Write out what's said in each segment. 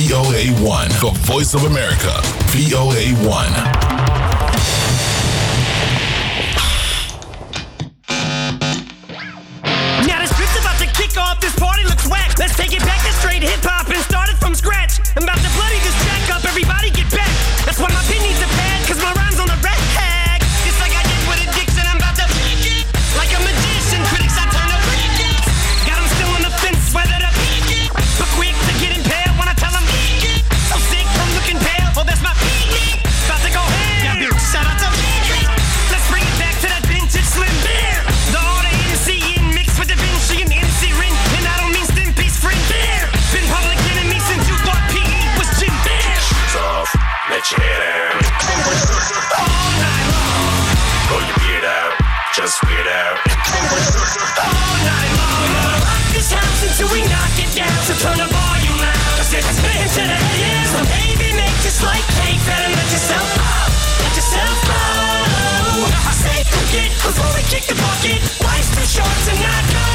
VOA1, the voice of America. VOA1. This party looks whack. Let's take it back to straight hip-hop and start it from scratch. I'm about to bloody this track up. Everybody get back. That's why my pin needs a pad, cause my rhyme's on the red tag. Just like I did with addiction, I'm about to freak it. Like a magician, critics I turn to freak it. Got them still on the fence, whether to peek it. But quick to get impaled when I tell them eek it. So sick from looking pale, oh that's my peak it. About to go ham. Yeah, shout out to Peek. Let's bring it back to that vintage Slim Beer. The order MC in mixed with Da Vinci and MC Rin. And I don't mean Stimpy's friend there. Been public enemy since you thought PE was Jim Bear. Shoes off, let your head out. All night long. Pull your beard out, just weird out. All night long. Rock this house until we knock it down. So turn the volume loud. Cause it's been to the ears. So baby, make just like cake. Better let yourself out. Let yourself go. Say forget before we kick the bucket. Life's too short to not go.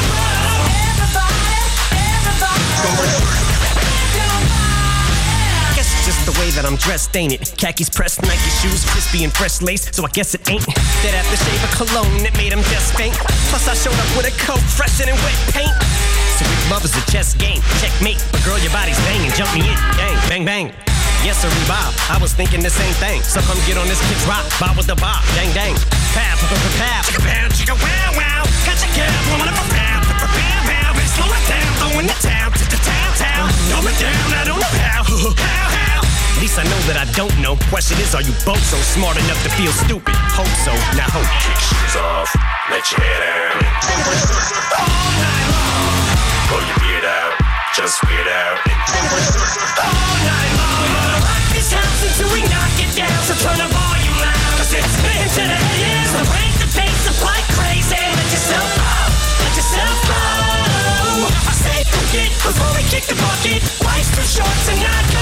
Guess it's just the way that I'm dressed, ain't it? Khakis pressed, Nike shoes, crispy and fresh lace. So I guess it ain't that aftershave of cologne that made him just faint. Plus I showed up with a coat fresher than wet paint. So if love is a chess game, checkmate. But girl, your body's banging, jump me in, bang, bang, bang. Yes, sir, Bob. I was thinking the same thing. So come get on this kid's rock. Bob with the bob. Dang, dang. Pow, pow, pow, pow. Chicka, pow, chicka, wow, wow. Catch a cab, woman up a pow. Pow, pow, bitch, slow it down. Throwing the town to the town. Throw me down, I don't know how. How? At least I know that I don't know. Question is, are you both so smart enough to feel stupid? Hope so. Now hope. Kick shoes off, let your head out. All night long. Pull your beard out, just weird out. All night long. Rock this house until we knock it down. So turn the volume loud. Cause it's been to the ears. So break the pace up like crazy. Let yourself out. Let yourself go. I say forget before we kick the bucket. Life's too short to not go.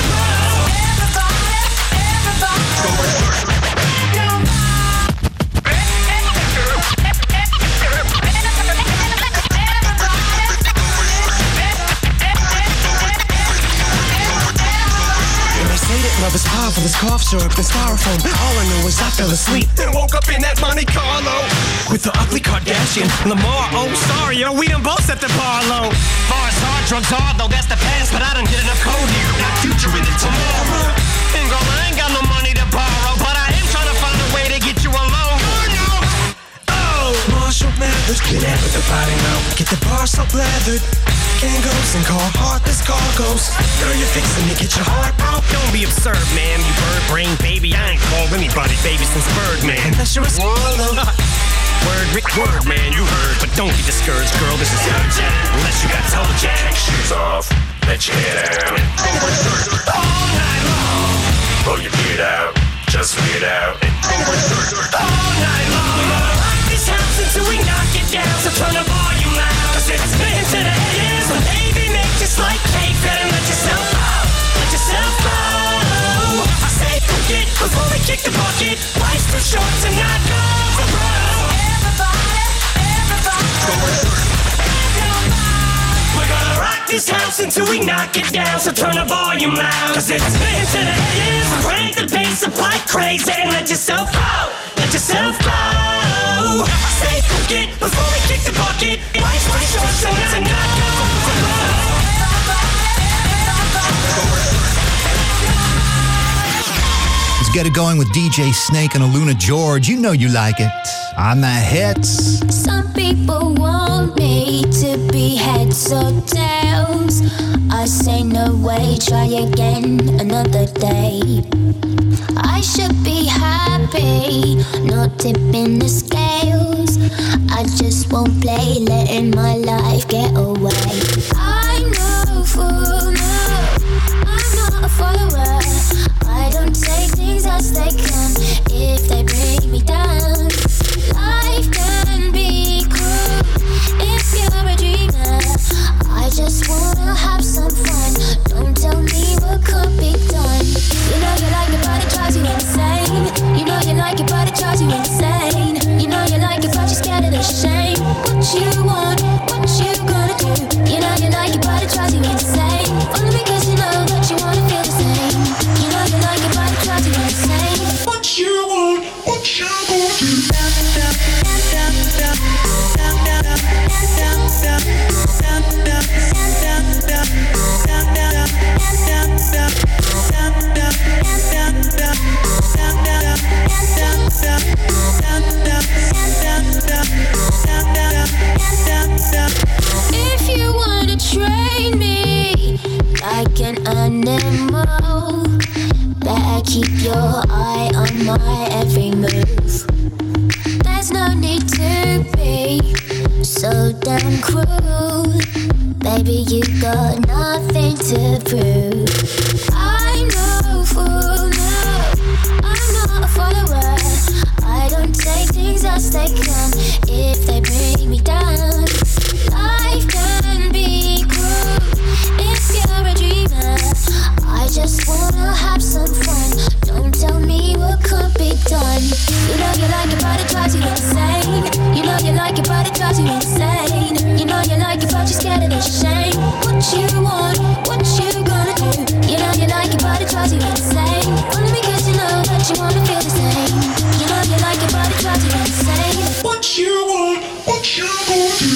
Love is powerful as cough syrup and styrofoam. All I know is I fell asleep, then woke up in that Monte Carlo with the ugly Kardashian Lamar. Oh, sorry, yo, we done both set the bar low. Bars hard, drugs hard, though that's the past. But I done get enough code here, got future in it tomorrow. And girl, I ain't got no money to borrow, but I am trying to find a way to get you alone. Oh, Marshall Mathers, get out with the body now. Get the bar so leathered. Kangos and call heartless cargoes. Girl, you're fixing to get your heart broke. Don't be absurd, man. You bird brain baby. I ain't called anybody baby since Birdman. Unless you're a swallow. Word, Rick, word, man, you heard. But don't be discouraged, girl. This is urgent. Unless you got toe jack. Kick shoes off, let your head out. All night long. Pull your beard out, just weird out. All night long. Rock this house until we knock it down. So turn the volume loud. Cause it's been to the ears. So baby, make just like cake. Better let yourself out. Let yourself go. I say forget before we kick the bucket. Life's too short to not go. We're gonna rock this house until we knock it down. So turn the volume loud. Cause it's been to the ears. Crank the bass up like crazy. And let yourself go. Let yourself go. I say forget before we kick the bucket. Life's too short to not go. Let's get it going with DJ Snake and Aluna George. You know you like it. On the hits. Some people want me to be heads or tails. I say no way, try again another day. I should be happy, not tipping the scales. I just won't play, letting my life get away. I know for now, I'm not a follower. I don't take things as they come if they bring me down. Life can be cruel if you're a dreamer. I just wanna have some fun. Don't tell me what could be done. You know you like it, but it drives you insane. You know you like it, but it drives you insane. You know you like it, but you're scared of the shame. What you want, what you gonna do? You know you like it, but it drives you insane. Only because you know like an animal. Better keep your eye on my every move. There's no need to be so damn cruel. Baby, you got nothing to prove. I'm no fool, no, I'm not a follower. I don't take things as they come if they bring me down. Life can be cruel if you're a dreamer. I just wanna have some fun. Don't tell me what could be done. You know you like it, but it drives you insane. You know you like it, but it drives you insane. You know you like it, but you're scared of the shame. What you want, what you gonna do? You know you like it, but it drives you insane. Only because you know that you wanna feel the same. You know you like it, but it drives you insane. What you want, what you gonna do?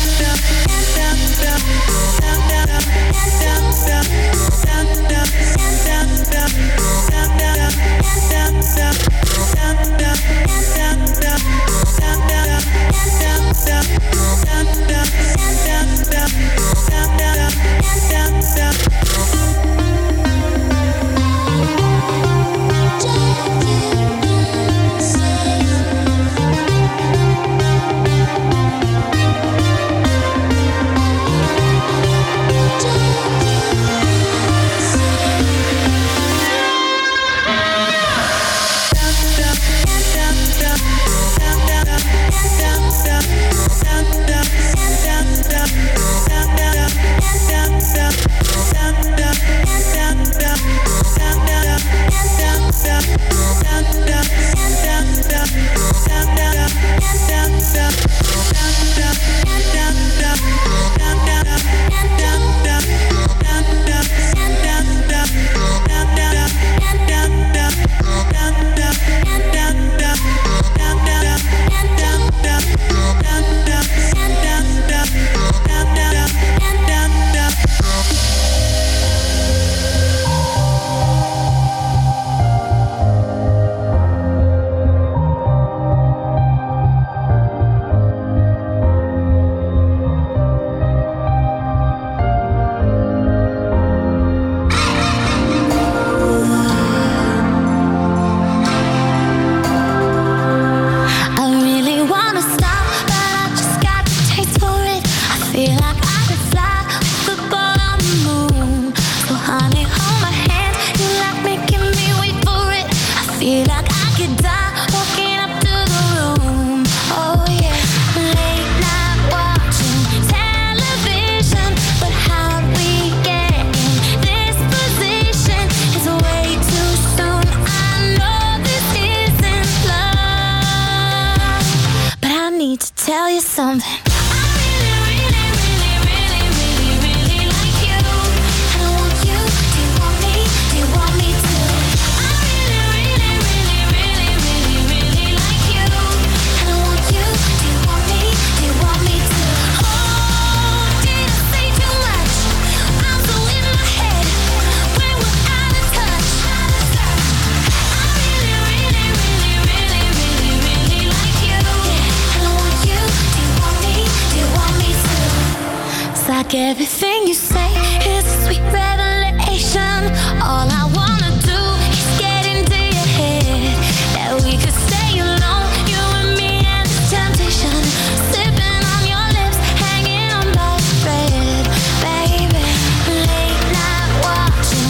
Everything you say is a sweet revelation. All I wanna do is get into your head. That we could stay alone, you and me and the temptation. Sipping on your lips, hanging on by a thread. Baby, late night watching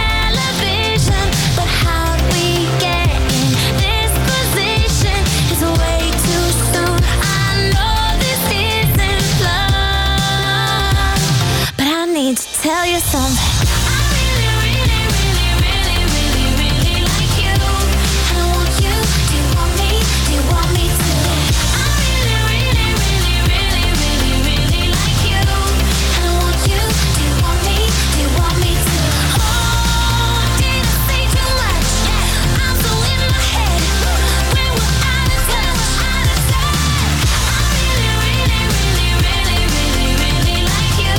television. But how'd we get in this position? It's way too soon. I know this isn't love. Need to tell you something. I really, really, really, really, really, really like you. And I want you. Do you want me? Do you want me to? I really, really, really, really, really, really like you. And I want you. Do you want me? Do you want me to? Oh, did I say too much? I'm so in my head. When we're out of touch, out of touch. I really, really, really, really, really, really like you.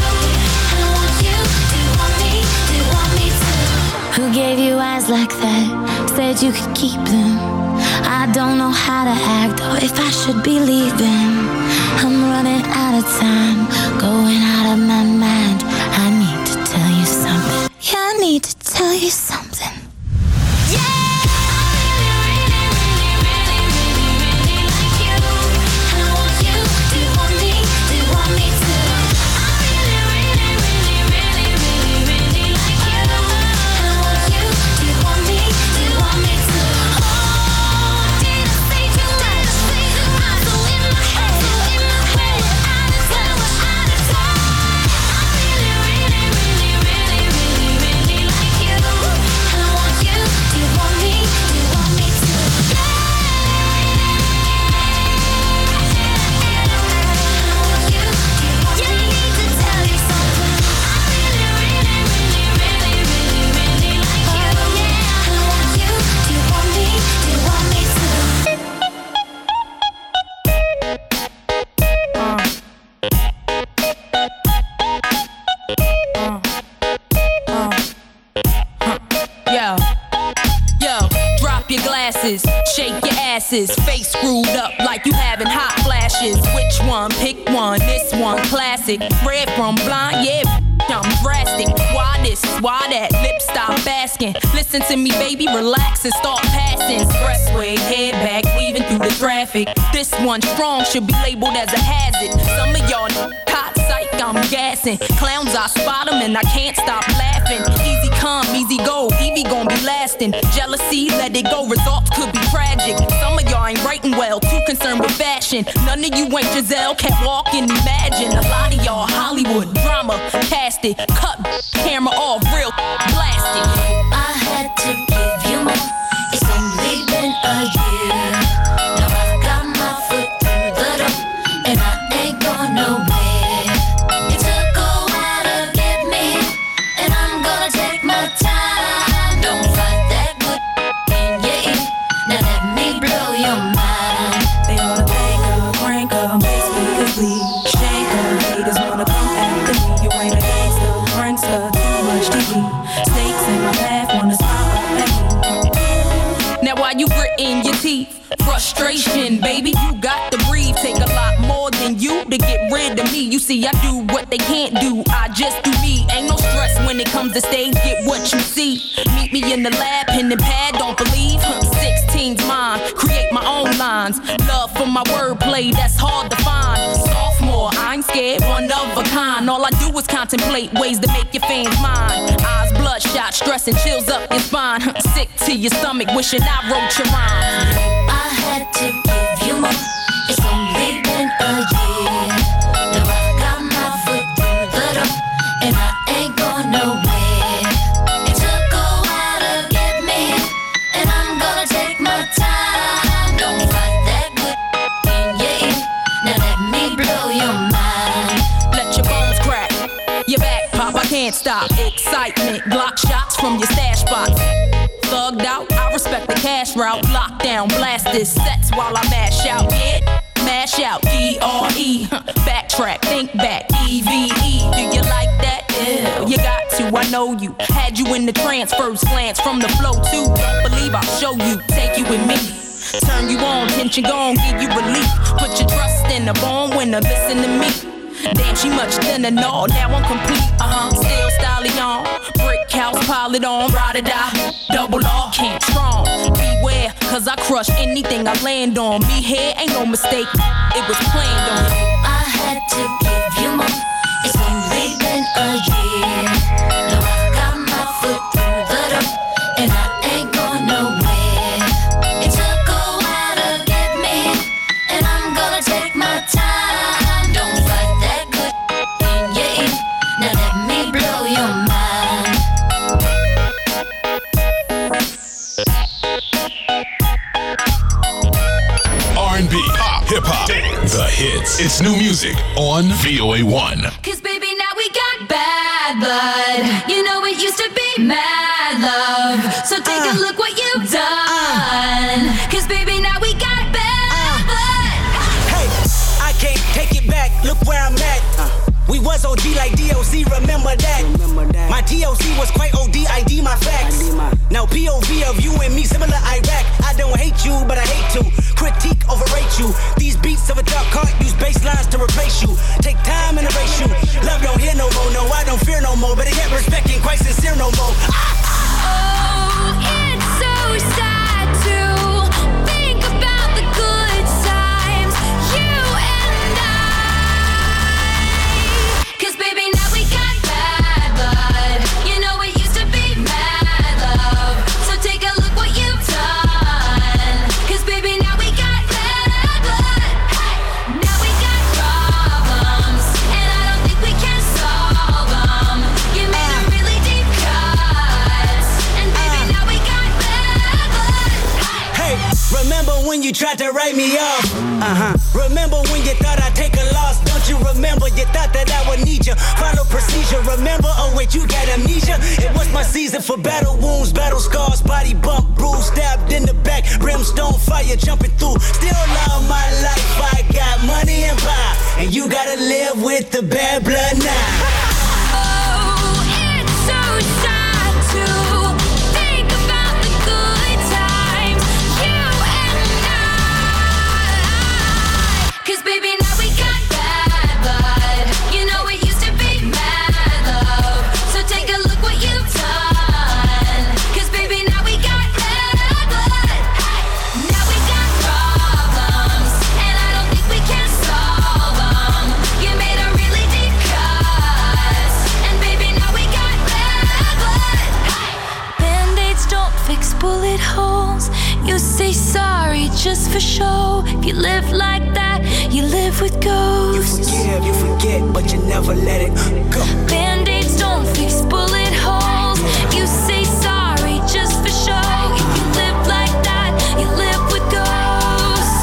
Who gave you eyes like that? Said you could keep them. I don't know how to act or if I should be leaving. I'm running out of time, going out of my mind. I need to tell you something. tell you something. Shake your asses, face screwed up like you having hot flashes. Which one? Pick one. This one classic. Red from blind, yeah, I'm drastic. Why this? Why that? Lip stop asking. Listen to me, baby, relax and start passing. Expressway, head back, weaving through the traffic. This one strong should be labeled as a hazard. Some of y'all hot psych, I'm gassing. Clowns, I spot them and I can't stop laughing. Easy come, easy go, Evie gon' be lasting. Jealousy, let it go, results could be tragic. Some of y'all ain't writing well, too concerned with fashion. None of you ain't Giselle, can't walk and imagine. A lot of y'all Hollywood drama, cast it, cut camera off, real blasted. I had to give you more, it's only been a year. Now I got my foot through the door, and I ain't going nowhere. It took a while to get me, and I'm gonna take my time. Don't fight that good in your ear, now let me blow your mind. They wanna thank her, crank her, make speakers bleed, shake her. Haters wanna come after me, you ain't a gangster, prankster, too much TV. Snakes in my path, wanna smile at me. Now while you gritting your teeth, frustration, baby, you got to breathe. Take a lot more than you to get rid of me. You see, I do what they can't do, I just do me. Ain't no stress when it comes to stage, get what you see. Meet me in the lab, pen and pad, don't believe. 16's mine, create my own lines. Love for my wordplay, that's hard to find. Sophomore, I ain't scared, one of a kind. All I do is contemplate ways to make your fans mine. Eyes bloodshot, stress and chills up your spine. Sick to your stomach, wishing I wrote your rhymes. I had to give you more, it's only been a year. Now I got my foot through the door, and I ain't going nowhere. It took a while to get me, and I'm gonna take my time. Don't fight that good in your ear, now let me blow your mind. Let your bones crack, your back pop, I can't stop. Excitement, Glock shots from your stash spot. Thugged out, I respect the cash route. Lockdown, blast this sets while I mash out. Yeah, mash out, D-R-E. Backtrack, think back, E-V-E. Do you like that? Yeah, you got to, I know you. Had you in the trance, first glance from the flow too. Don't believe I'll show you, take you with me. Turn you on, tension gone, give you relief. Put your trust in the born winner, listen to me. Damn, she much thinner, no, now I'm complete, still styling on. Brick house, pile it on, ride or die, double R, can't strong. Beware, cause I crush anything I land on. Me here ain't no mistake, it was planned on. I had to give you more, it's only been a year. Now I got my foot through the door, and I ain't going nowhere. It took a while to get me, and I'm gonna take my time. Don't fight that good in your ear, now let me blow your mind. R&B, pop, hip-hop, dance, the hits. It's new music on VOA1. Cause baby, now we got bad blood. You know it used to be mad love. So take a look what you've done. Cause baby, now we got bad blood. Hey, I can't take it back. Look where I'm at. We was OG like DOC, remember that. My TOC was quite OD, ID my facts. Now POV of you and me, similar Iraq. I don't hate you, but I hate to critique, overrate you. These beats of a dark heart use bass lines to replace you. Take time and erase you. Love don't hear no more, no, I don't fear no more. But I get respect ain't quite sincere no more. you tried to write me off. Remember when you thought I'd take a loss? Don't you remember? You thought that I would need you. Follow procedure. Remember? Oh wait, you got amnesia. It was my season for battle wounds, battle scars, body bump, bruise, stabbed in the back, brimstone fire jumping through. Still love my life. I got money and power, and you gotta live with the bad blood now. Oh, it's so sad to think about the good times, you and I. 'Cause baby, now we got bad blood. You know it used to be mad love. So take a look what you've done. 'Cause baby, now we got bad blood. Now we got problems, and I don't think we can solve them. You made a really deep cut, and baby, now we got bad blood. Band-aids don't fix bullet holes. You say sorry just for show. If you live like that, you live with ghosts. You forget, but you never let it go. Band-aids don't fix bullet holes. You say sorry just for show. If you live like that, you live with ghosts.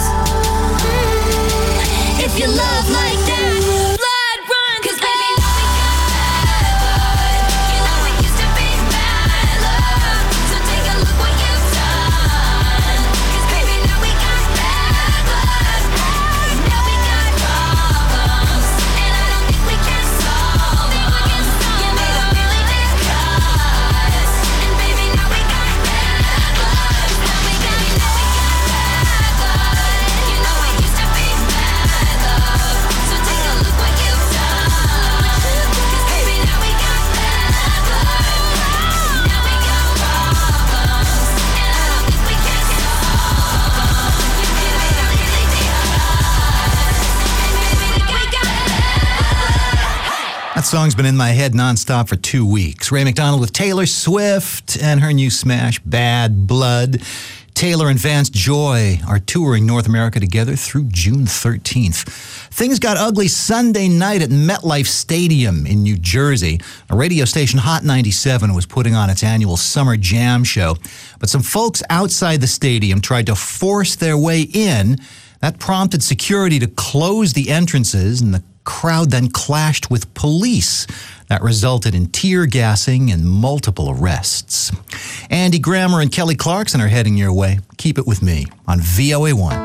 If you love like that, blood run. 'Cause baby, now we got bad blood. You know it used to be mad love. So take a look what you've done. 'Cause baby, now we got bad blood. Now we got problems, and I don't think we can solve them. You made a really deep cut, and baby, now we got bad blood. Now we got bad blood. You know it used to be mad love. So take a look what you've done. 'Cause baby, now we got bad blood. Now we got problems, and I don't think we can solve them. You made a really deep cut, and baby, now we got bad blood. That song's been in my head nonstop for 2 weeks. Ray McDonald with Taylor Swift and her new smash, Bad Blood. Taylor and Vance Joy are touring North America together through June 13th. Things got ugly Sunday night at MetLife Stadium in New Jersey. A radio station, Hot 97, was putting on its annual Summer Jam show. But some folks outside the stadium tried to force their way in. That prompted security to close the entrances, and the crowd then clashed with police. That resulted in tear gassing and multiple arrests. Andy Grammer and Kelly Clarkson are heading your way. Keep it with me on VOA1.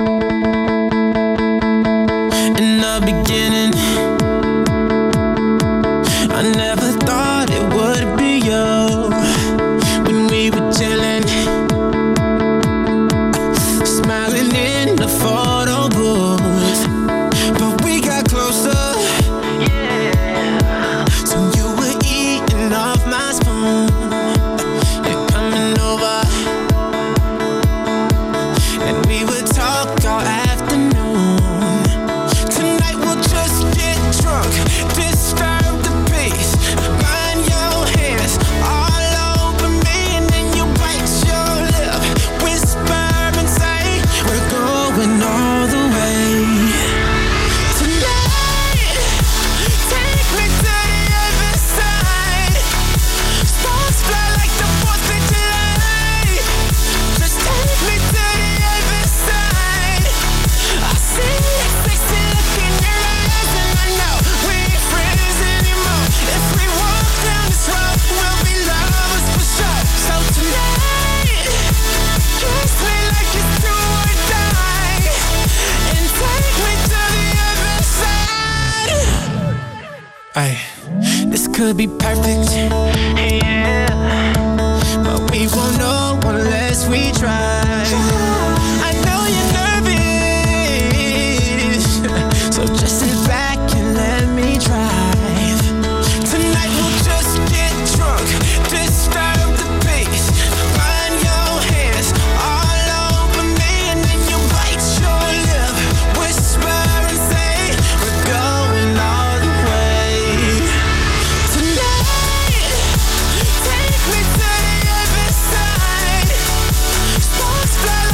In the beginning, I never thought it would be you. When we were chilling, smiling in the photo booth, but we got closer. So you were eating off my spoon, you're coming over, and we would talk all afternoon. Tonight we'll just get drunk, disturb the peace, burn your hands all over me, and then you bite your lip, whisper and say, we're going all the way. Tonight, take me to the other side. Stars fly like the 4th of July. Just take me to the other side. I see a sexy look in your eyes, and I know we ain't friends anymore. If we walk down this road, we'll be lovers for sure. So tonight, kiss me like it's do or die, and take me to the other side. Ay, this could be perfect, yeah, but we won't know unless we try. I know you're nervous, so just sit back and let me drive. Tonight we'll just get drunk, disturb the peace, burn your hands all over me, and then you bite your lip, whisper and say, we're going all the way. Tonight, take me to the other side. Stars fly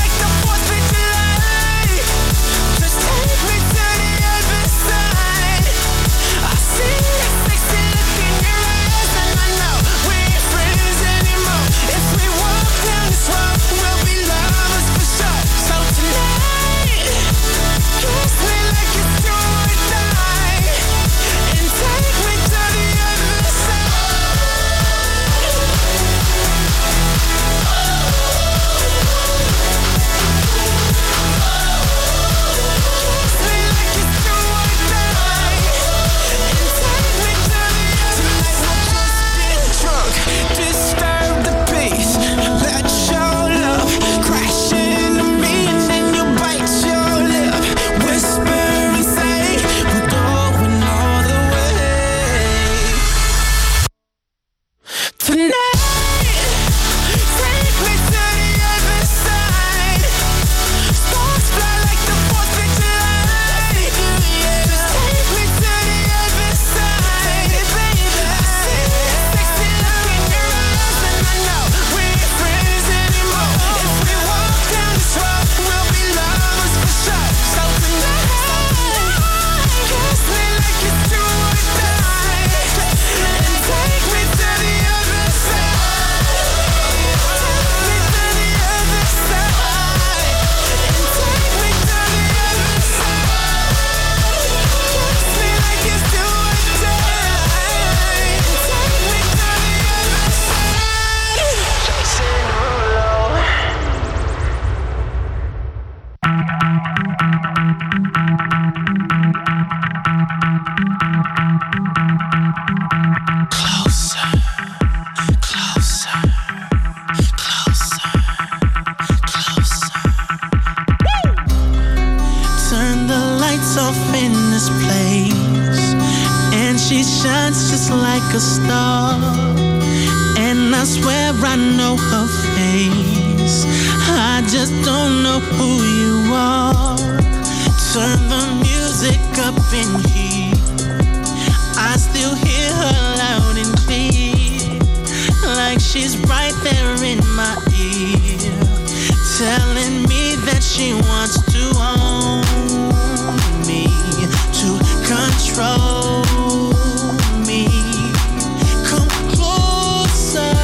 I know her face. I just don't know who you are. Turn the music up in here. I still hear her loud and clear, like she's right there in my ear, telling me that she wants to own me, to control me. Come closer,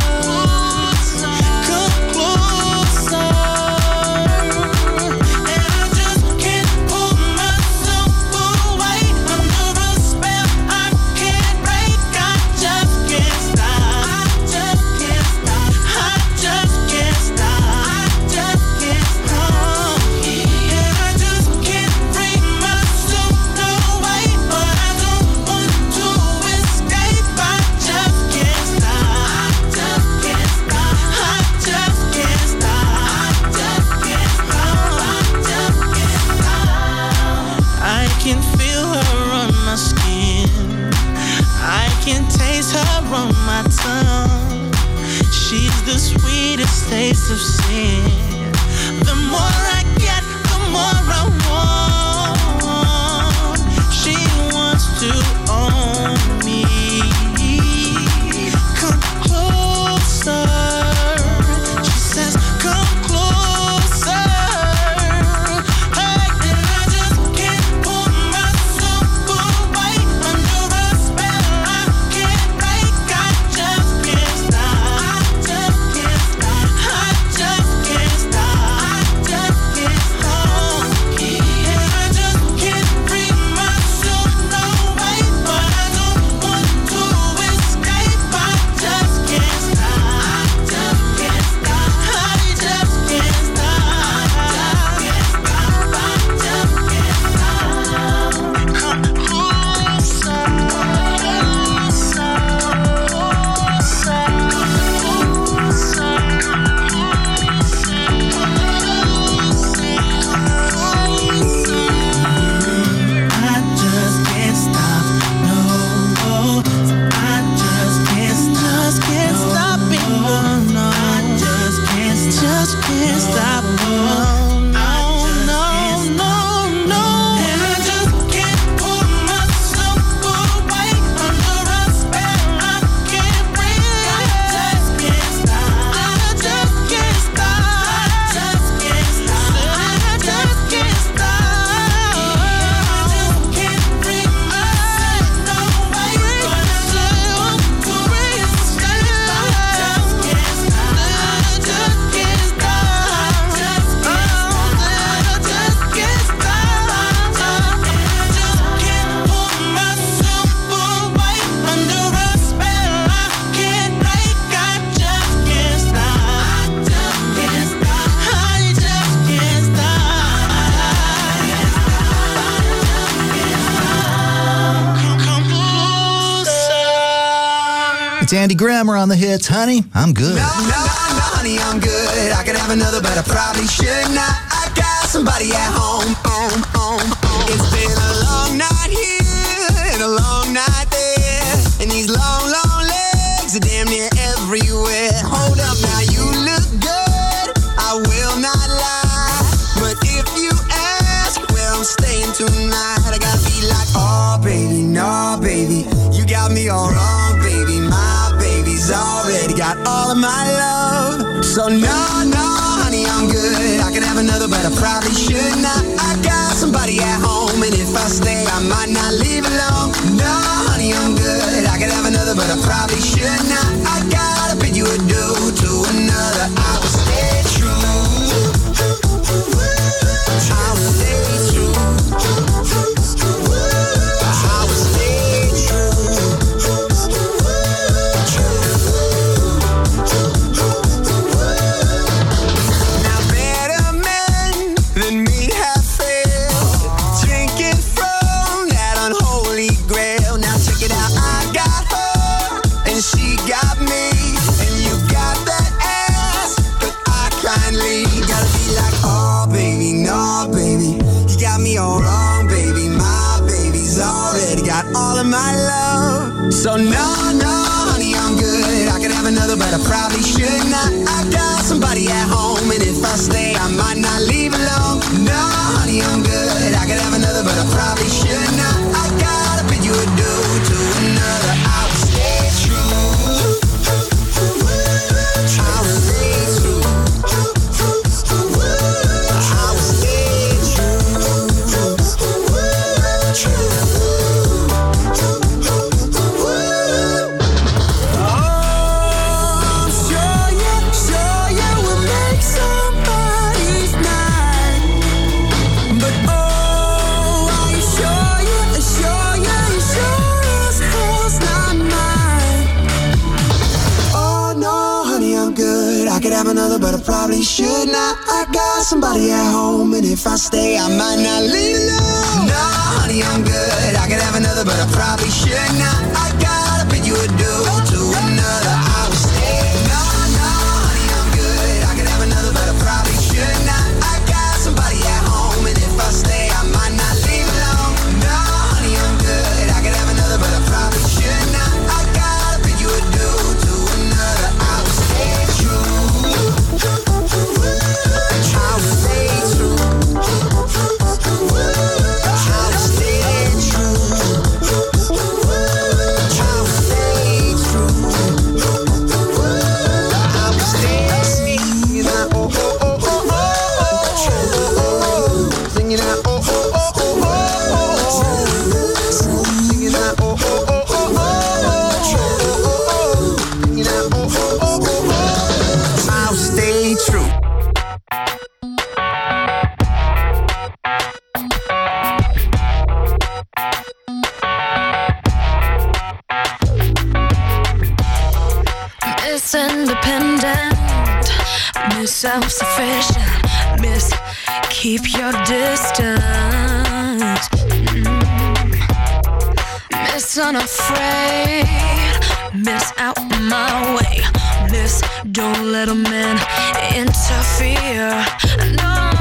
come closer. And I just can't pull myself away under a spell I can't break. I just can't stop. I just can't stop. I just can't stop. I just can't stop. And I just can't bring myself away, but I don't want to escape. I just can't stop. I just can't stop. I just can't stop. I just can't stop. I just can't stop. I can feel her on my skin. I can taste her on my tongue. She's the sweetest taste of sin. The more I get, the more I want. She wants to own me. Come closer. She says, come closer. Hey, and I just can't pull myself away under a spell I can't break. I just can't stop. I just can't stop. I just can't stop. I just can't stop. And I just can't bring myself away, but I don't want to escape. I just can't stop. I just can't stop. I just can't stop. I just can't stop. Come closer, I just can't stop, no. I just can't stop it, no. I just can't stop, no, no, no, no. And I just can't pull myself away under a spell I can't break. I just can't stop. I just can't stop. I just can't stop. I just can't stop. I just can't bring myself away, but I just want to escape. I just can't stop. I just can't stop. I just can't stop. I just can't stop. And I just can't pull myself away under a spell I can't break. I just can't stop. I just can't stop. I just can't stop. Come closer. It's Andy Grammer on the hits. Honey, I'm good. No, honey, I'm good. I could have another, but I probably should not. I got somebody at home. It's been a long night here and a long night there, and these long, long legs are damn near everywhere. Hold up now, you look good, I will not lie, but if you ask where I'm staying tonight, I gotta be like, oh baby, no baby, you got me all wrong, baby. My baby's already got all of my love. So no, honey, I'm good. I could have another, but I probably should not. I got somebody at home, and if I stay, I might not leave alone. No, honey, I'm good. I could have another, but I probably should not. I gotta bid you adieu to another. I will stay true. I will stay true. I will stay true. Now better men than me have failed, drinking from that unholy grail. Now check it out, I got her and she got me, and you got that ass, but I kindly gotta be like, oh baby, no baby, you got me all wrong, baby. My baby's already got all of my love. So no, honey, I'm good. I could have another, but I probably should not. I got somebody at home, and if I stay, I might not leave alone. No, honey, I'm good. I could have another, but I probably should not. I gotta bid you adieu to another. I will stay true. I will stay true. I will stay true. Another, but I probably should not. I got somebody at home, and if I stay, I might not leave alone. No, honey, I'm good. I could have another, but I probably should not. I gotta bid you adieu to another. I will stay. No, honey, I'm good. I could have another, but I probably should not. I got somebody at home, and if I stay, I might not leave alone. No, honey, I'm good. I could have another, but I probably should not. I gotta bid you adieu to another. I will stay true. Independent, Miss self-sufficient, Miss keep your distance, Miss unafraid, Miss out my way, Miss don't let a man interfere, no,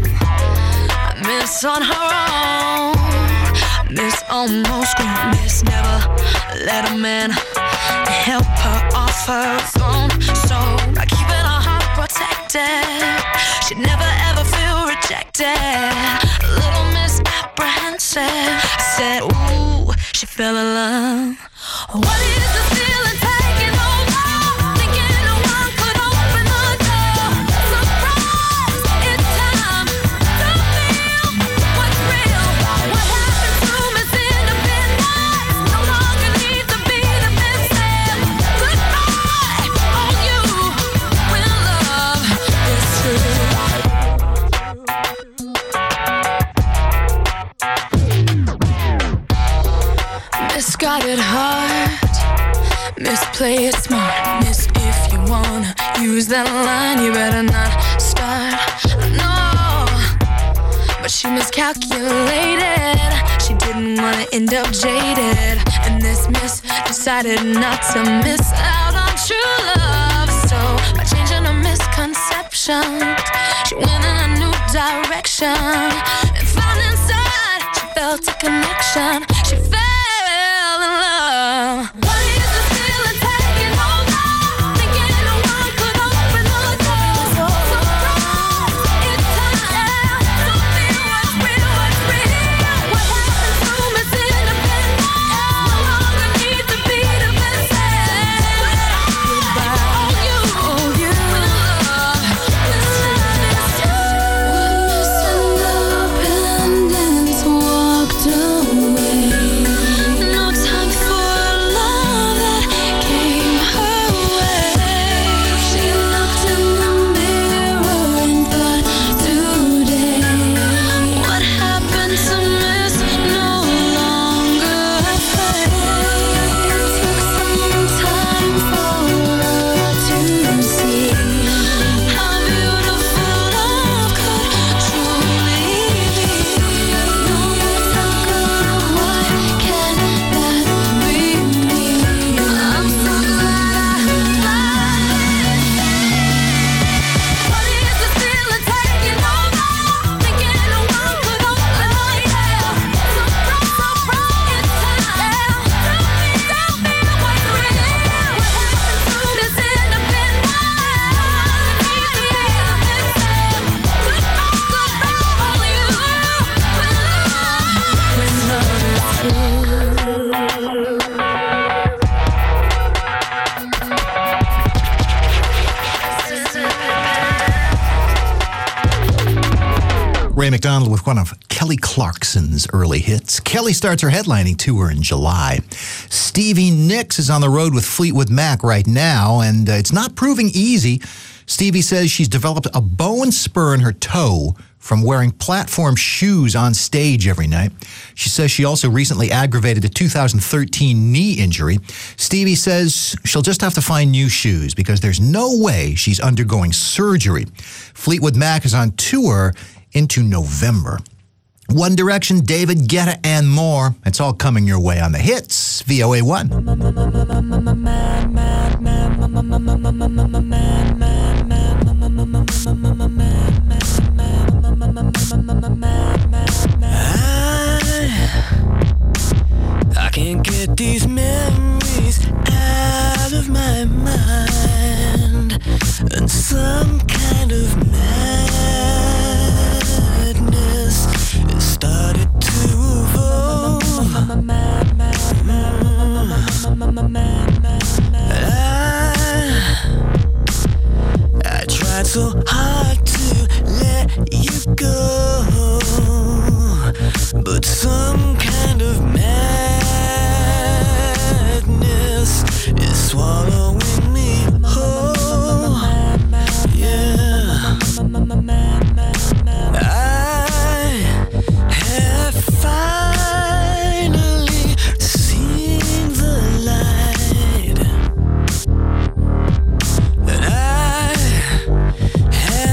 Miss on her own, Miss almost grown, Miss never let a man help her off her throne. So by keeping her heart protected, she'd never ever feel rejected. Little Miss Apprehensive, I said, ooh, she fell in love. What is the feeling taking over? Thinking no one could open the door. Surprise, it's time to feel what's real. What happened to Miss Independence? No longer need to be the best. Goodbye on you when love is true. Miss got it hard, Miss play it smart, Miss if you wanna use that line, you better not start, no. But she miscalculated, she didn't wanna end up jaded, and this Miss decided not to miss out on true love. So by changing her misconceptions, she went in a new direction, and found inside she felt a connection. She fell in love. What is the feeling taking over? Thinking no one could open the door. Surprise, it's time to feel what's real, what's real. What happened to Miss Independence? No longer need to be the best. Goodbye on you when love is Miss Independence walked away. No time for love. McDonald with one of Kelly Clarkson's early hits. Kelly starts her headlining tour in July. Stevie Nicks is on the road with Fleetwood Mac right now, and it's not proving easy. Stevie says she's developed a bone spur in her toe from wearing platform shoes on stage every night. She says she also recently aggravated a 2013 knee injury. Stevie says she'll just have to find new shoes because there's no way she's undergoing surgery. Fleetwood Mac is on tour into November. One Direction, David Guetta, and more. It's all coming your way on the hits, VOA 1. I can't get these memories out of my mind, and some kind of madness it started to evolve. I tried so hard to let you go, but some kind of madness is swallowing me whole. Yeah, I have finally seen the light, and I have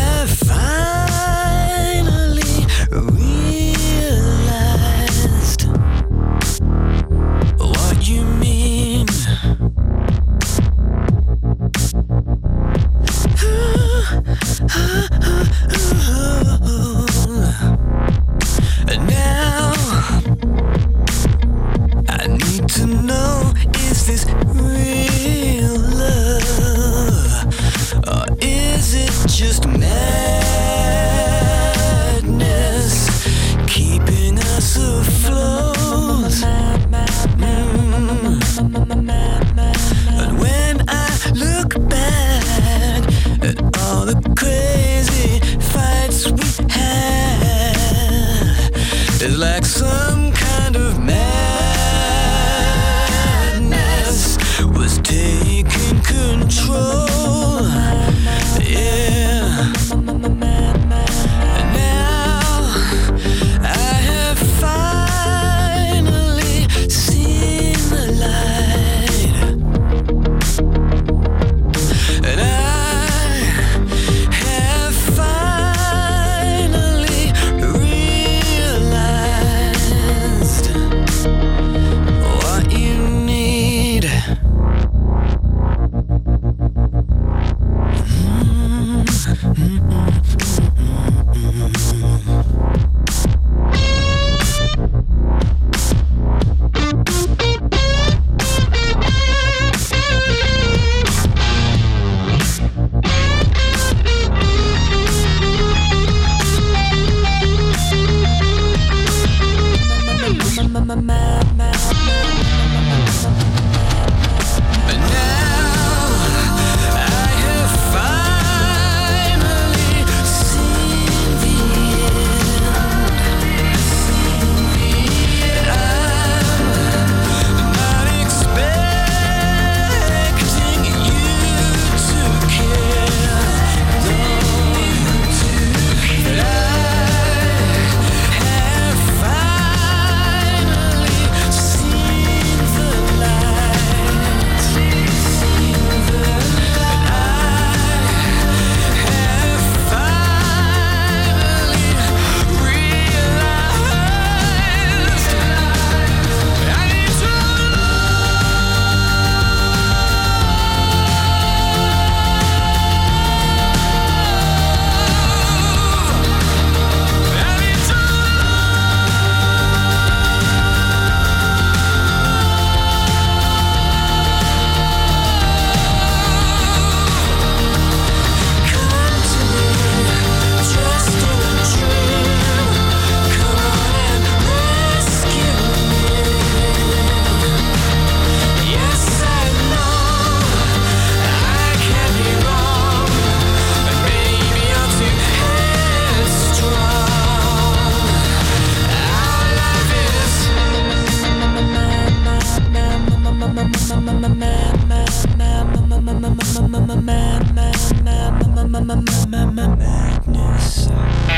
madness.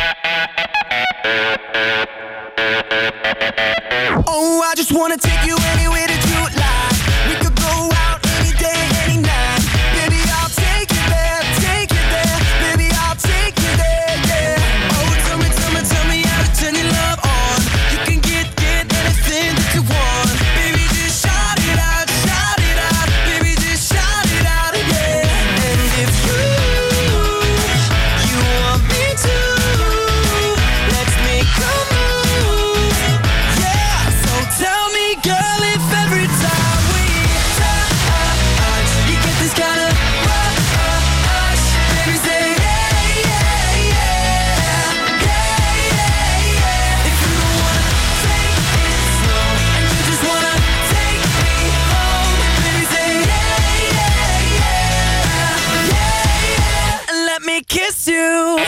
Oh, I just wanna take you anywhere that you like. We could go out any day, any night. Baby, I'll take you there, take you there. Baby, I'll take you there, yeah. Oh, tell me how to turn your love on. You can get anything that you want. Baby, just shout it out, baby, just shout it out, yeah. And if you want me to, let's make a move, yeah. So tell me, girl, if every time we touch, you get this kind of rush, baby, say yeah, yeah, yeah, yeah, yeah. If you don't wanna take it slow and you just wanna take me home, baby, say yeah, yeah, yeah, yeah, and let me kiss you.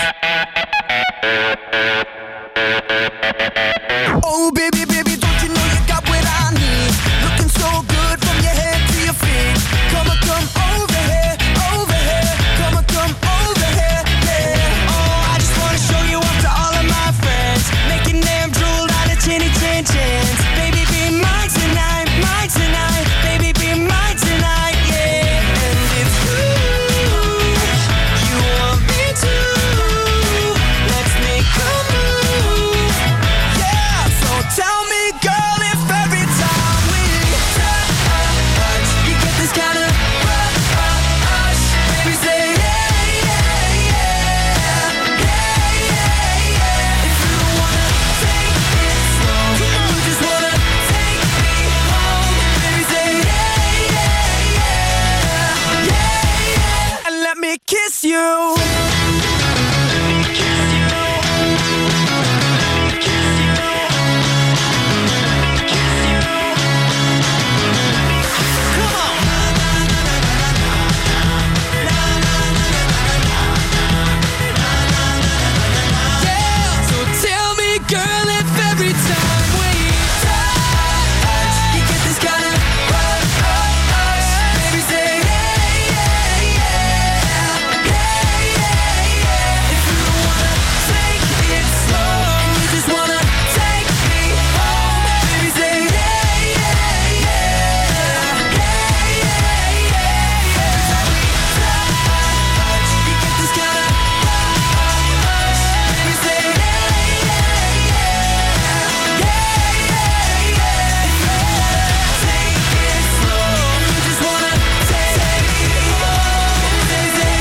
Oh, baby, don't you know you got what I need? Looking so good from your head to your feet. Come over here, come over here, yeah. Oh, I just wanna show you off to all of my friends, making them drool out of chinny chin chins. Baby, be mine tonight, baby, be mine tonight, yeah. And if you want me to, let's make a move, yeah. So tell me, girl, if every time we touch, you get this kind of rush, baby, say yeah, yeah, yeah, yeah, yeah. If you don't wanna take it slow, you just wanna take me home, baby, say yeah, yeah, yeah, yeah, and let me kiss you. So tell me, girl, if every time we touch, you get this kind of rush, baby, say yeah, yeah, yeah, yeah, yeah. If you don't wanna take it slow and you just wanna take me home, baby, say yeah, yeah, yeah, yeah, yeah, yeah. You get this kind of rush, baby, say yeah, yeah, yeah, yeah, yeah. Take it slow and you just wanna take me home, baby, say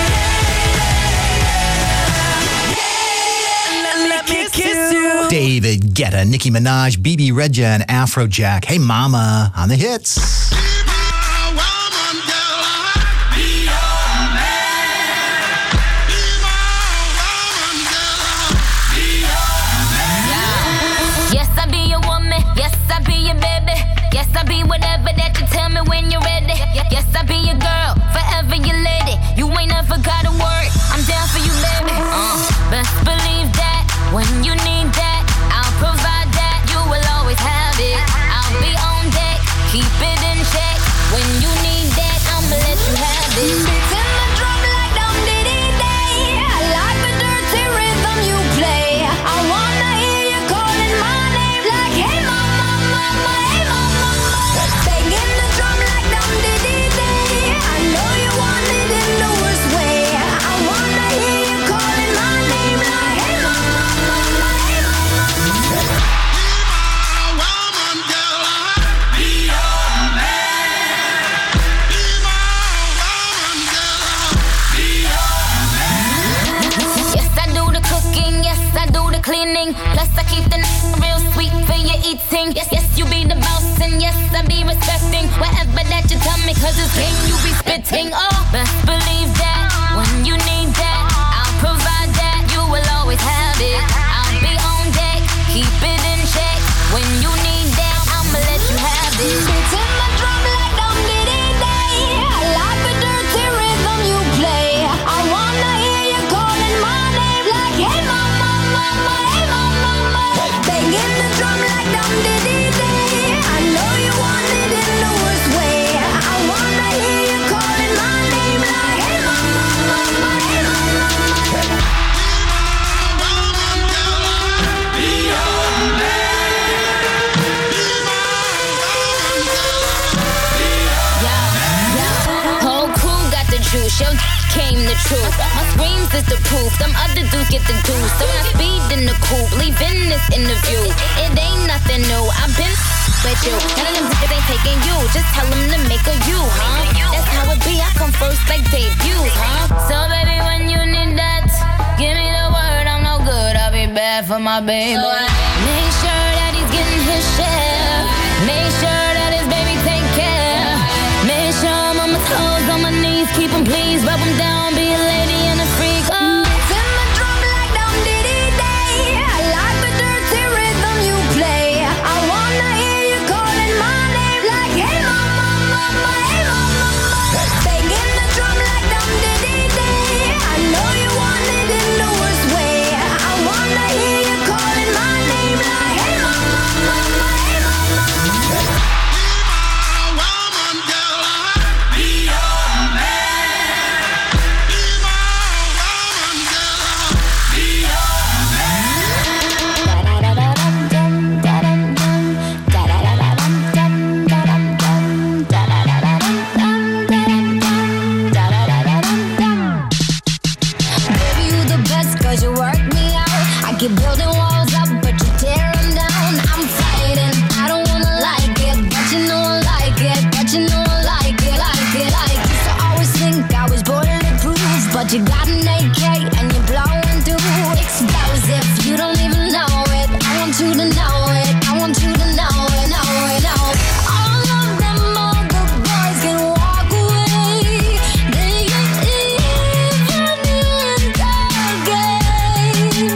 yeah, let me kiss you. David Guetta, Nicki Minaj, BB Regia, and Afrojack. Hey Mama on the hits. Yes, I be your woman. Yes, I be your baby. Yes, I be whatever that you tell me when you're ready. Yes, I be your girl, forever your lady. You ain't never got a word. I'm down for you, baby. Best believe that when you need that, I'll provide that. You will always have it. I'll be on deck, keep it in check. When you need that, I'ma let you have it. Beating the drum like dum diddy day. I like the dirty rhythm you play. I wanna hear you calling my name like hey mama, mama, hey mama, mama. Banging the drum like dum diddy day. I know you want it in the worst way. I wanna hear you calling my name like hey mama, mama, hey mama. Yes, I do the cooking, yes, I do the cleaning. Plus, I keep the real sweet for your eating. Yes, yes, you be the boss, and yes, I be respecting whatever that you tell me, cause it's game you be spitting. Oh, best believe that when you need that, I'll provide that. You will always have it. I'll be on deck, keep it in check. When you need that, I'ma let you have it. Beating my drum like dum diddy day. I like the dirty rhythm you play. I wanna hear you calling my name like hey mama, mama, hey mama, mama. Banging the drum like dum diddy day. I know you want it in the worst way. I wanna hear you calling my name like juice. Yo, came the truth. My screams is the proof. Them other dudes get the deuce. So I speed in the coupe, leaving this interview. It ain't nothing new. I've been with you. None of them niggas ain't taking you. Just tell them to make a you, huh? That's how it be. I come first like debuts, huh? So baby, when you need that, give me the word. I'm no good. I'll be bad for my baby. So I make sure that he's getting his share. Make sure that his baby take care. Make sure I'm on my toes, on my knees. Keep him please, rub him down. Be a lady and a freak. Oh. Send my drum like Dum Diddy Day. I like the dirty rhythm you play. I wanna hear you calling my name like, hey mama, mama, hey mama, mama. Banging the drum like Dum Diddy Day. I know you want it in the worst way. I wanna hear you calling my name like, hey mama, mama, hey mama, mama. Keep building walls up, but you tear them down. I'm fighting, I don't wanna like it, but you know I like it, but you know I like it, like it, like it. Used to always think I was bulletproof, but you got an AK and you're blowing through explosive. You don't even know it. I want you to know it. I want you to know it, know it, know it. All of them other boys can walk away. They ain't even in the game.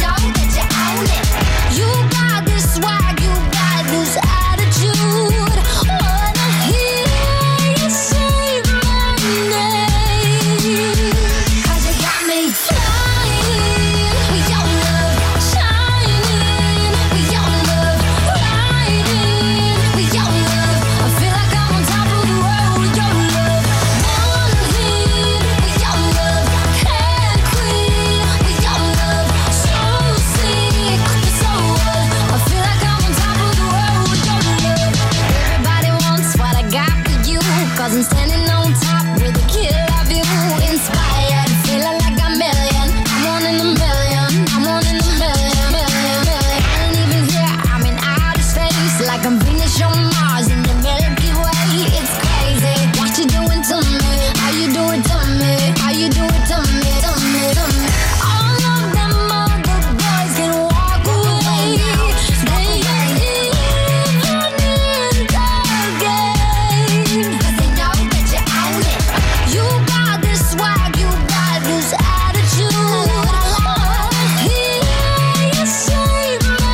You got this swag, you got this attitude. Wanna hear you say my name? 'Cause you got me flying with your love, shining with your love, riding with your love. I feel like I'm on top of the world with your love. One hit with your love, can't quit with your love. So sick, so what? I feel like I'm on top of the world with your love. Everybody wants what I got for you, 'cause I'm standing on top with a killer view. Inspired, feeling like a million. I'm one in a million. I'm one in a million, million, million. I ain't even here, I'm in outer space. Like I'm Venus on Mars in the Milky Way. It's crazy what you doing to me. How you do it to me. How you do it to me, to me, to me. All of them other boys can walk away. They ain't even in the game. 'Cause they know that you own it. You got this swag, you got this attitude. Wanna hear you say my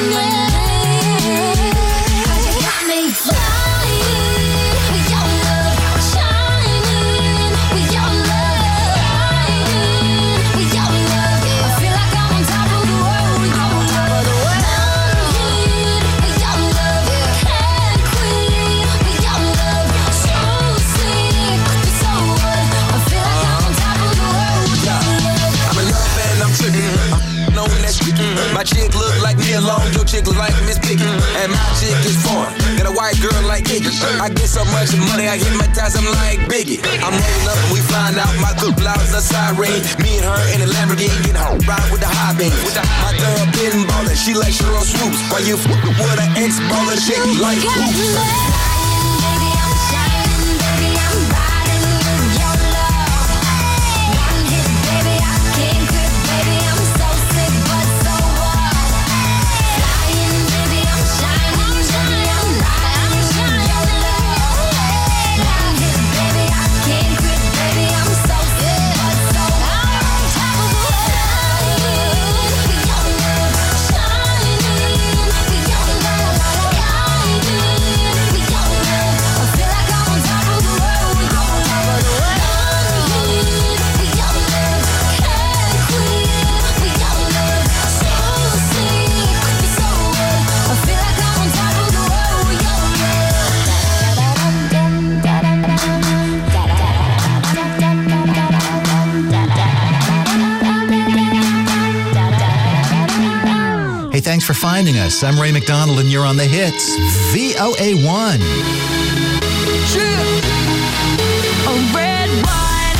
name? 'Cause you got me flying with your love, shining with your love, riding with your love. I feel like I'm on top of the world with your love. One hit with your love, can't quit with your love. So sick, so what? I feel like I'm on top of the world with your love. I'm in love and I'm tripping. I'm knowing that sticky. My chick look like me alone, your chick look like Miss Piggy. And my chick is foreign, got a white girl like Iggy. I get so much money, I hypnotize, I'm like Biggie. I'm rolling up and we find out my good blouse a siren. Me and her in a Lamborghini, get her ride with the high beams. My girl been ballin', she like Cheryl Swoops. While you with an ex-baller chick like Hoops. Baby, I'm shining, baby, I'm riding with your love. One hit, baby, I can't quit, baby, I'm so sick, but so what? Flying, baby, I'm shining, baby, I'm riding with your love. One hit, baby, I can't quit, baby, I'm so sick, but so what? I'm on top of the world with your love, shining with your love, riding with your love. I feel like I'm on top of the world with your love. One hit with your love, can't quit with your love. So sick, so what? I feel like I'm on top of the world with your Hey, thanks for finding us. I'm Ray McDonald, and you're on the hits. VOA1. A red wine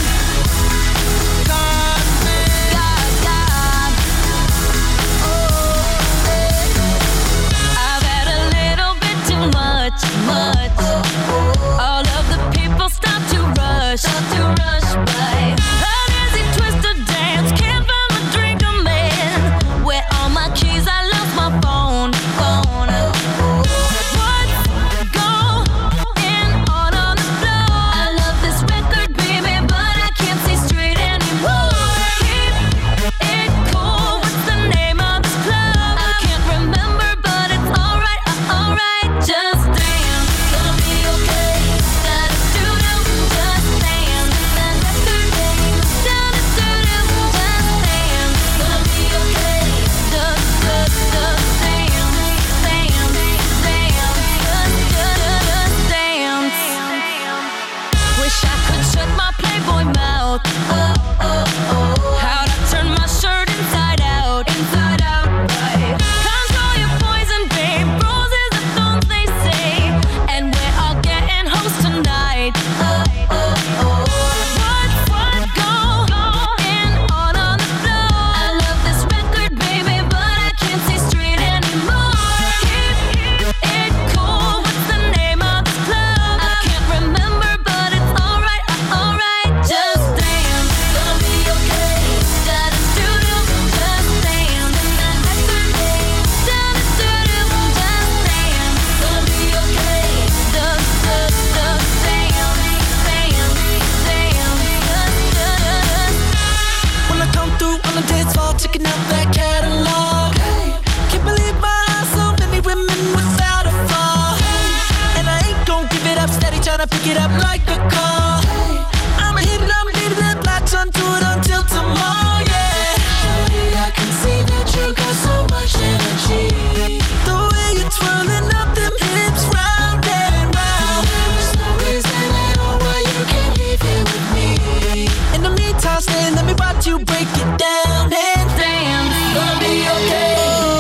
picking up that catalog. Hey, can't believe my eyes, so many women without a flaw. Hey, and I ain't gon' give it up, steady tryna pick it up like a call. Hey, I'ma hit it, latch onto it until tomorrow, yeah. Shawty, I can see that you got so much energy. The way you're twirling up them hips round and round. There's no reason at all why you can't leave here with me. In the meantime, stay, let me watch you break it down. And damn, it's gonna be okay.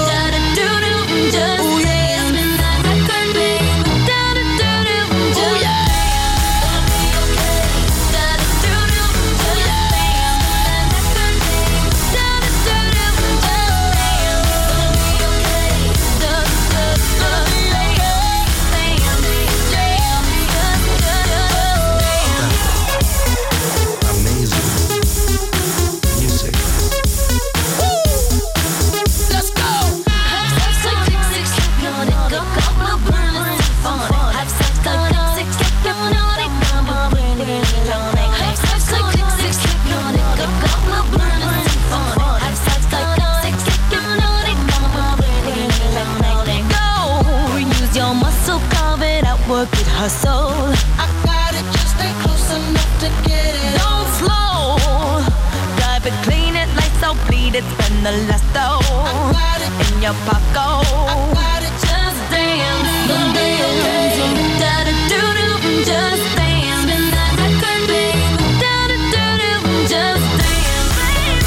Just work it, hustle. I got it, just stay close enough to get it. Don't slow, drive it, clean it, lights out, bleed it, spend the last though. I got it in your pocket. I got it, just dance, gonna be okay. Da da do do, just dance, spin that record, babe. Da da do do, just dance, baby.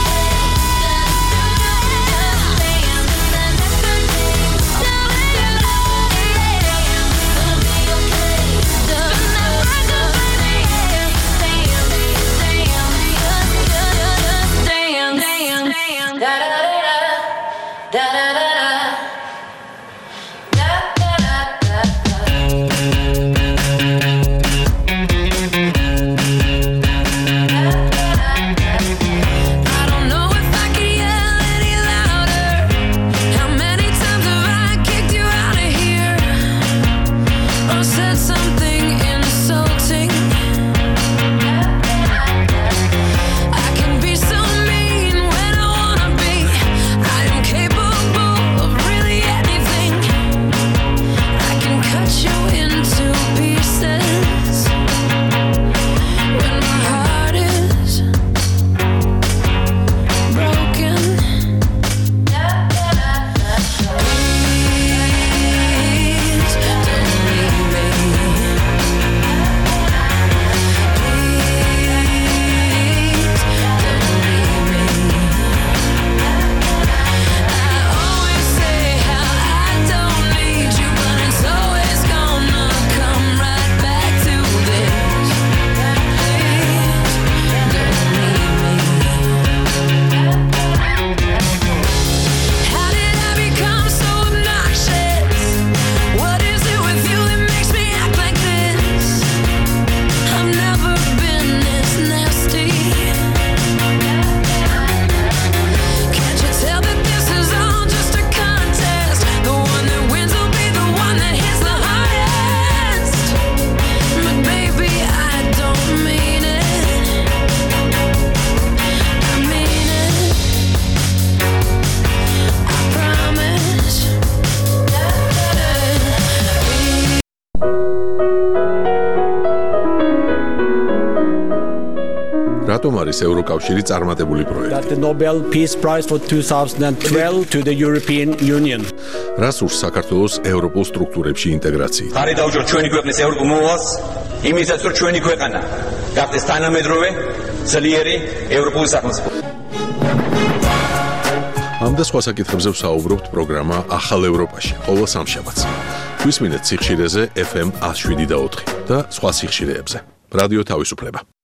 რატომ არის ევროკავშირი წარმატებული პროექტი? The Nobel Peace Prize for 2012 to the European Union. რას ურს საქართველოს ევროპულ სტრუქტურებში ინტეგრაციით? ხარი დავუჯოთ ჩვენი ქვეყნის ევროპულ მოვალს, იმისაც რომ ჩვენი ქვეყანა გახდეს თანამედროვე, ძლიერი ევროპული სახელმწიფო. ამ და სხვა საკითხებზე ვსაუბრობთ პროგრამა ახალ ევროპაში, ყოველ სამშაბათს. გვისმინეთ სიხშირეზე FM 107.4 და სხვა სიხშირეებზე. რადიო თავისუფლება.